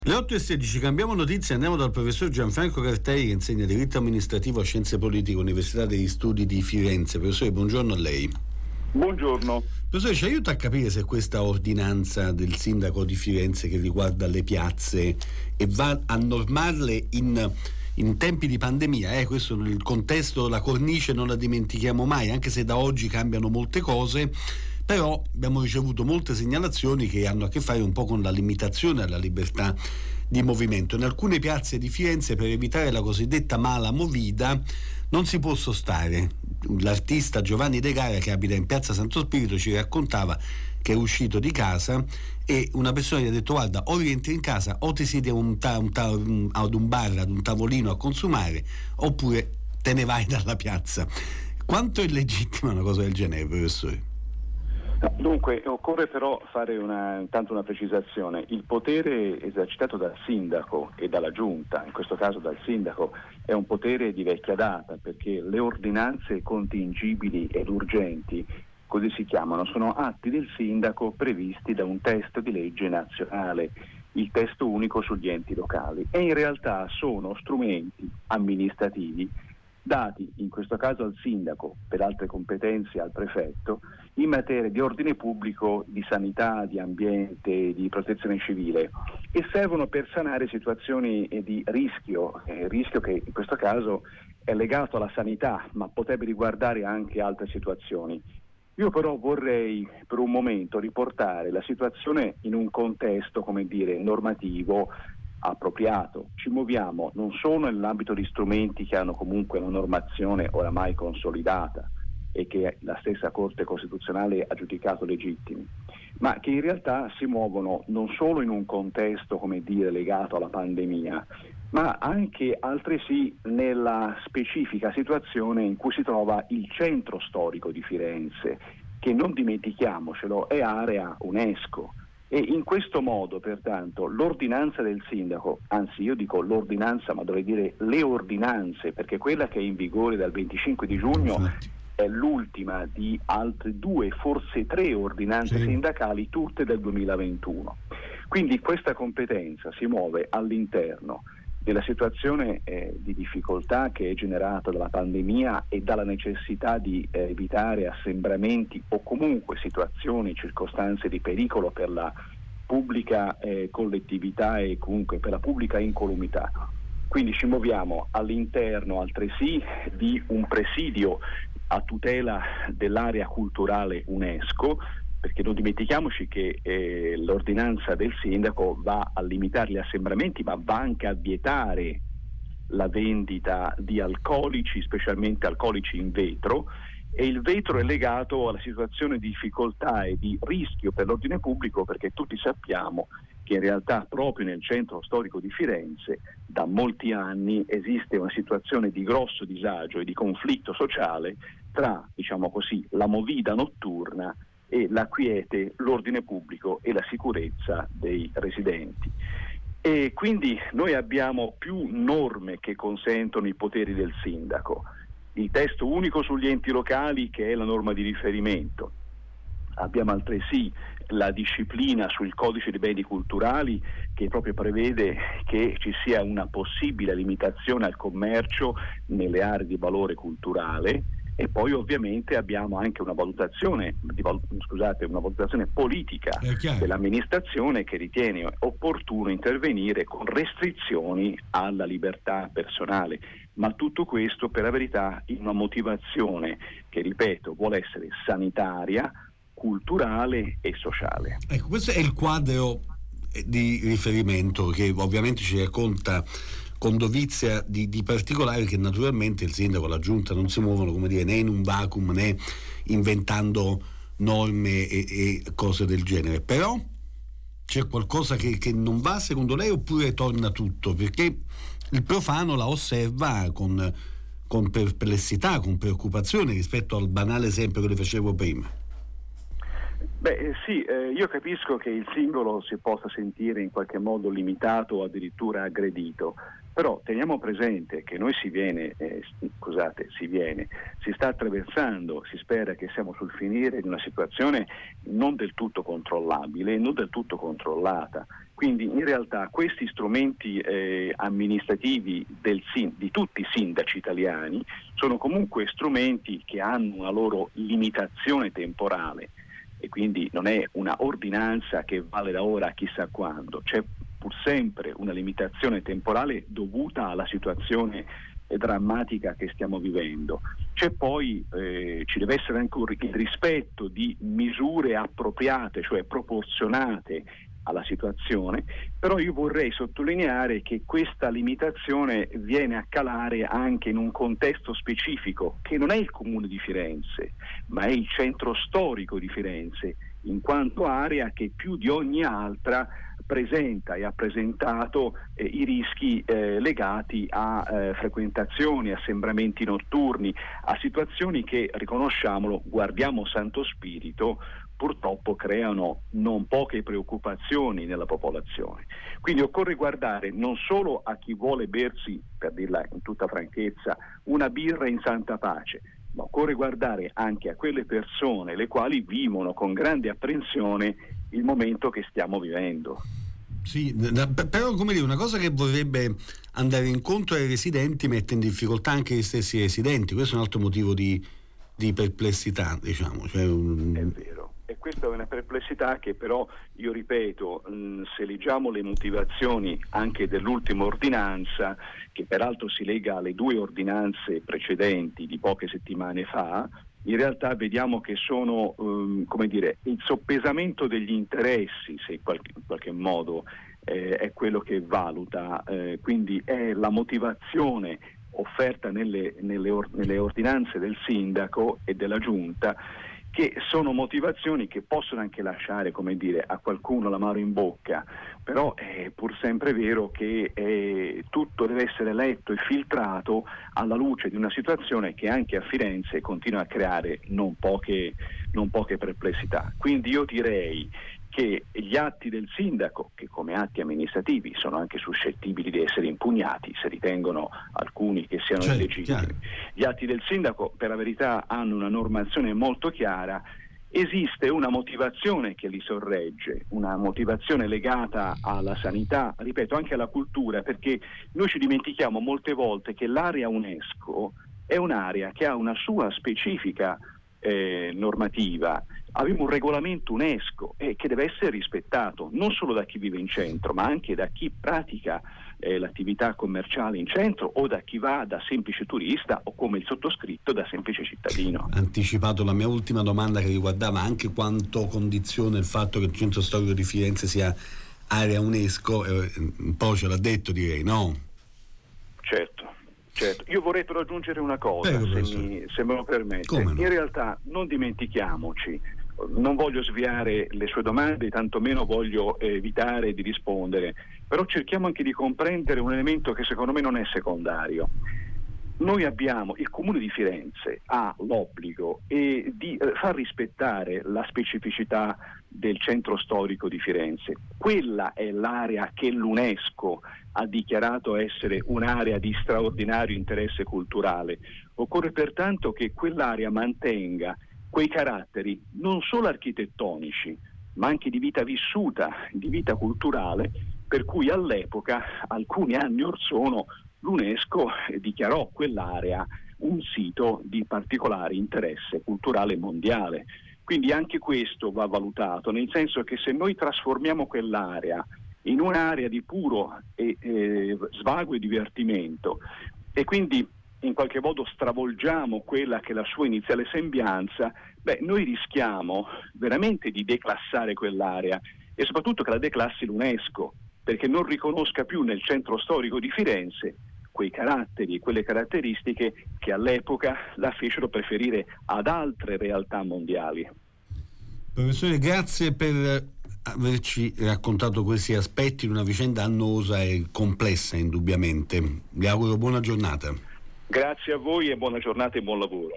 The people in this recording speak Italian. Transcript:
Le 8:16, cambiamo notizia, andiamo dal professor Gianfranco Cartei, che insegna diritto amministrativo a scienze politiche, Università degli Studi di Firenze. Professore, buongiorno a lei. Buongiorno. Professore, ci aiuta a capire se questa ordinanza del sindaco di Firenze che riguarda le piazze e va a normarle in tempi di pandemia, questo è il contesto, la cornice non la dimentichiamo mai, anche se da oggi cambiano molte cose, però abbiamo ricevuto molte segnalazioni che hanno a che fare un po' con la limitazione alla libertà di movimento. In alcune piazze di Firenze, per evitare la cosiddetta mala movida, non si può sostare. L'artista Giovanni De Gara, che abita in piazza Santo Spirito, ci raccontava che è uscito di casa e una persona gli ha detto: guarda, o rientri in casa o ti siedi ad un bar, ad un tavolino a consumare, oppure te ne vai dalla piazza. Quanto è legittima una cosa del genere, professore? Dunque, occorre però fare intanto una precisazione. Il potere esercitato dal sindaco e dalla giunta, in questo caso dal sindaco, è un potere di vecchia data, perché le ordinanze contingibili ed urgenti, così si chiamano, sono atti del sindaco previsti da un testo di legge nazionale, il testo unico sugli enti locali, e in realtà sono strumenti amministrativi dati in questo caso al sindaco, per altre competenze al prefetto, in materia di ordine pubblico, di sanità, di ambiente, di protezione civile, e servono per sanare situazioni di rischio che in questo caso è legato alla sanità, ma potrebbe riguardare anche altre situazioni. Io però vorrei per un momento riportare la situazione in un contesto, normativo appropriato. Ci muoviamo non solo nell'ambito di strumenti che hanno comunque una normazione oramai consolidata e che la stessa Corte Costituzionale ha giudicato legittimi, ma che in realtà si muovono non solo in un contesto, legato alla pandemia, ma anche altresì nella specifica situazione in cui si trova il centro storico di Firenze, che non dimentichiamocelo è area UNESCO. E in questo modo, pertanto, l'ordinanza del sindaco, anzi io dico l'ordinanza, ma dovrei dire le ordinanze, perché quella che è in vigore dal 25 di giugno è l'ultima di altre 2, forse 3 ordinanze sindacali, tutte del 2021. Quindi questa competenza si muove all'interno della situazione di difficoltà che è generata dalla pandemia e dalla necessità di evitare assembramenti o comunque situazioni, circostanze di pericolo per la pubblica collettività e comunque per la pubblica incolumità. Quindi ci muoviamo all'interno altresì di un presidio a tutela dell'area culturale UNESCO, perché non dimentichiamoci che l'ordinanza del sindaco va a limitare gli assembramenti, ma va anche a vietare la vendita di alcolici, specialmente alcolici in vetro, e il vetro è legato alla situazione di difficoltà e di rischio per l'ordine pubblico, perché tutti sappiamo che in realtà proprio nel centro storico di Firenze da molti anni esiste una situazione di grosso disagio e di conflitto sociale tra, la movida notturna e la quiete, l'ordine pubblico e la sicurezza dei residenti. E quindi noi abbiamo più norme che consentono i poteri del sindaco. Il testo unico sugli enti locali, che è la norma di riferimento. Abbiamo altresì la disciplina sul codice dei beni culturali, che proprio prevede che ci sia una possibile limitazione al commercio nelle aree di valore culturale. E poi ovviamente abbiamo anche una valutazione politica dell'amministrazione, che ritiene opportuno intervenire con restrizioni alla libertà personale, ma tutto questo per la verità in una motivazione che, ripeto, vuole essere sanitaria, culturale e sociale. Ecco, questo è il quadro di riferimento che ovviamente ci racconta con dovizia di particolari, che naturalmente il sindaco e la giunta non si muovono, né in un vacuum né inventando norme e cose del genere. Però c'è qualcosa che non va secondo lei, oppure torna tutto? Perché il profano la osserva con perplessità, con preoccupazione rispetto al banale esempio che le facevo prima. Io capisco che il singolo si possa sentire in qualche modo limitato o addirittura aggredito, però teniamo presente che noi si sta attraversando, si spera che siamo sul finire di una situazione non del tutto controllabile, non del tutto controllata. Quindi in realtà questi strumenti amministrativi di tutti i sindaci italiani sono comunque strumenti che hanno una loro limitazione temporale, e quindi non è una ordinanza che vale da ora a chissà quando, c'è pur sempre una limitazione temporale dovuta alla situazione drammatica che stiamo vivendo. C'è poi, ci deve essere anche il rispetto di misure appropriate, cioè proporzionate alla situazione, però io vorrei sottolineare che questa limitazione viene a calare anche in un contesto specifico, che non è il Comune di Firenze, ma è il centro storico di Firenze, in quanto area che più di ogni altra presenta e ha presentato i rischi legati a frequentazioni, assembramenti notturni, a situazioni che, riconosciamolo, guardiamo Santo Spirito, purtroppo creano non poche preoccupazioni nella popolazione. Quindi occorre guardare non solo a chi vuole bersi, per dirla in tutta franchezza, una birra in santa pace, ma occorre guardare anche a quelle persone le quali vivono con grande apprensione il momento che stiamo vivendo. Sì, però come dire, una cosa che vorrebbe andare incontro ai residenti mette in difficoltà anche gli stessi residenti. Questo è un altro motivo di perplessità, diciamo. È vero, e questa è una perplessità che però, io ripeto, se leggiamo le motivazioni anche dell'ultima ordinanza, che peraltro si lega alle 2 ordinanze precedenti di poche settimane fa, in realtà vediamo che sono il soppesamento degli interessi, se in qualche modo è quello che valuta, quindi è la motivazione offerta nelle ordinanze del sindaco e della giunta, che sono motivazioni che possono anche lasciare, a qualcuno l'amaro in bocca, però è pur sempre vero che tutto deve essere letto e filtrato alla luce di una situazione che anche a Firenze continua a creare non poche perplessità. Quindi io direi che gli atti del sindaco, che come atti amministrativi sono anche suscettibili di essere impugnati se ritengono alcuni che siano illegittimi, gli atti del sindaco per la verità hanno una normazione molto chiara. Esiste una motivazione che li sorregge, una motivazione legata alla sanità, ripeto, anche alla cultura, perché noi ci dimentichiamo molte volte che l'area UNESCO è un'area che ha una sua specifica normativa. Abbiamo un regolamento UNESCO che deve essere rispettato non solo da chi vive in centro, ma anche da chi pratica l'attività commerciale in centro, o da chi va da semplice turista, o come il sottoscritto da semplice cittadino. Anticipato la mia ultima domanda, che riguardava anche quanto condiziona il fatto che il centro storico di Firenze sia area UNESCO, un po' ce l'ha detto, direi, no? Certo. Io vorrei però aggiungere una cosa, se me lo permette. No? In realtà non dimentichiamoci, non voglio sviare le sue domande, tantomeno voglio evitare di rispondere, però cerchiamo anche di comprendere un elemento che secondo me non è secondario. Noi abbiamo, il Comune di Firenze ha l'obbligo di far rispettare la specificità del centro storico di Firenze. Quella è l'area che l'UNESCO ha dichiarato essere un'area di straordinario interesse culturale. Occorre pertanto che quell'area mantenga quei caratteri non solo architettonici, ma anche di vita vissuta, di vita culturale, per cui all'epoca, alcuni anni or sono, l'UNESCO dichiarò quell'area un sito di particolare interesse culturale mondiale. Quindi anche questo va valutato, nel senso che se noi trasformiamo quell'area in un'area di puro svago e divertimento, e quindi in qualche modo stravolgiamo quella che è la sua iniziale sembianza, noi rischiamo veramente di declassare quell'area, e soprattutto che la declassi l'UNESCO, perché non riconosca più nel centro storico di Firenze quei caratteri e quelle caratteristiche che all'epoca la fecero preferire ad altre realtà mondiali. Professore, grazie per averci raccontato questi aspetti di una vicenda annosa e complessa, indubbiamente. Vi auguro buona giornata. Grazie a voi e buona giornata e buon lavoro.